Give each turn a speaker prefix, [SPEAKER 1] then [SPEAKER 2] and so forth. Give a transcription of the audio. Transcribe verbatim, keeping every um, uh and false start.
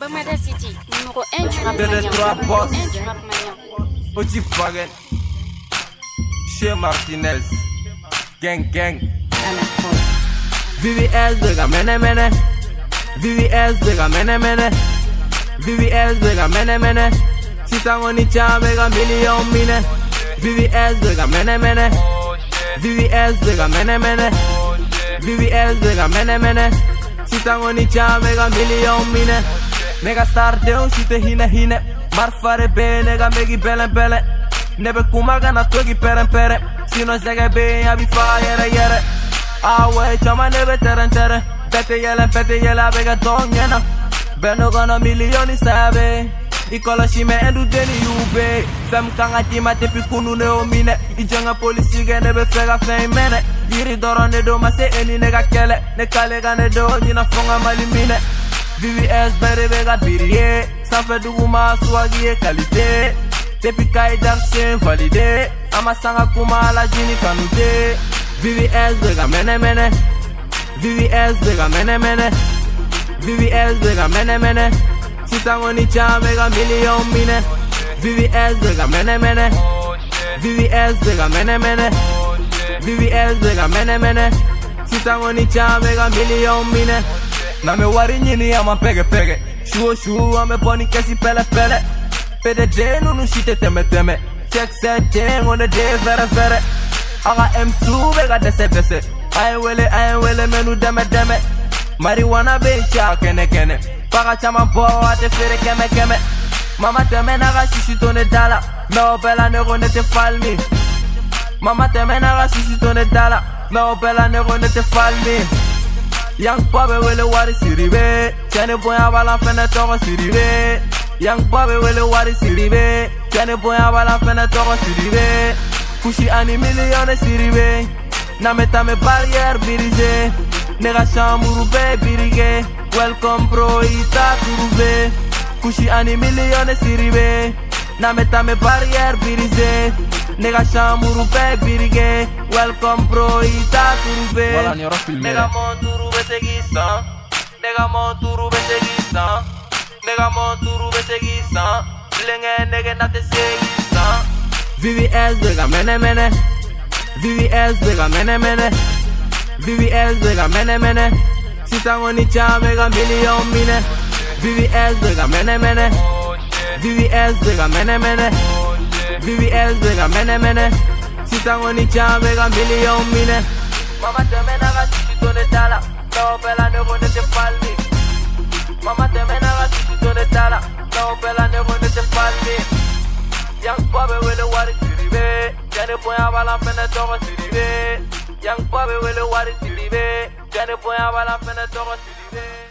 [SPEAKER 1] Lomada City, numéro un du rap
[SPEAKER 2] De les
[SPEAKER 1] malien.
[SPEAKER 2] trois boss.
[SPEAKER 1] un du rap malien.
[SPEAKER 2] Petit Fagen, Chez Martinez, gang gang. V V S nigga mene mene, V V S nigga mene mene, V V S nigga mene mene. Sisan oni cha mega million mine, V V S nigga mene mene, V V S nigga mene mene, V V S nigga mene mene. Sisan oni cha mega million mine. Nigga start down shite hine hine, marfare be nigga megi belen belen. Nebe kumaga na togi peren peren, sino zege be ya bi fa yere yere. Awe chama nebe teren teren, bete yele bete yele abega donyena. Beno gana milioni sabe, ikola shime endu deni yube. Fem kanga tima tepi kunu ne omine, ijenga polisi ge nebe fega feimene. Yiri doro ne do mase eni nega kele, ne kale ga ne do nina fonga malimine. V V S bere bega biriye, sanfe duguma swagi e kalite. Tepi kai darshe valide, ama sanga kuma la jini kanute. V V S bega mene mene, V V S bega mene mene, V V S bega mene mene. Sisango ni cha mega million mine, V V S bega mene mene, V V S bega mene mene, V V S bega mene mene. Sisango ni cha mega million mine. Na me wari nyini ama pege pege, shuo shuo ame boni kesi pele pele. Pede de nunu shite teme teme, check set ding on the day vere vere. Aga M su vega dese dese, aye wele aye wele menu deme deme. Marijuana be cha kene kene, paga chama bo ate fere keme keme. Mama teme naga shishi tone dala, no bella nego nete falmi. Mama teme naga shishi tone dala, no bella nego nete falmi. Young Bobby will wari siribe, Chane boy abala fene toko siribe. Young Bobby will wari siribe, Chane boy abala fene toko siribe. Kushi ani million siribe, na meta me barrière birize. Nega chamuru be birige, welcome bro ita kuruve. Kushi ani million siribe, na meta me barrière birize. Nega chamuru be birige, welcome bro ita kuruve.
[SPEAKER 3] Voilà, nyoro filmé.
[SPEAKER 2] Nega monturu besegisa, nega monturu besegisa, nega monturu besegisa, lenge nege nate segisa. V V S nega mene mene, V V S nega mene mene, V V S nega mene mene. Sisango ni cha mega million mine, V V S nega mene mene, V V S nega mene mene, V V S nega mene mene. Sisango ni cha mega million mine. Mama teme naga shishi tone dala, no bella nego nete falmi. Mama teme naga shishi tone dala, no bella nego nete falmi. Young Bobby will wari siribe, Jane boy abala fene toko siribe. Young Bobby will wari siribe, Jane boy abala fene toko siribe.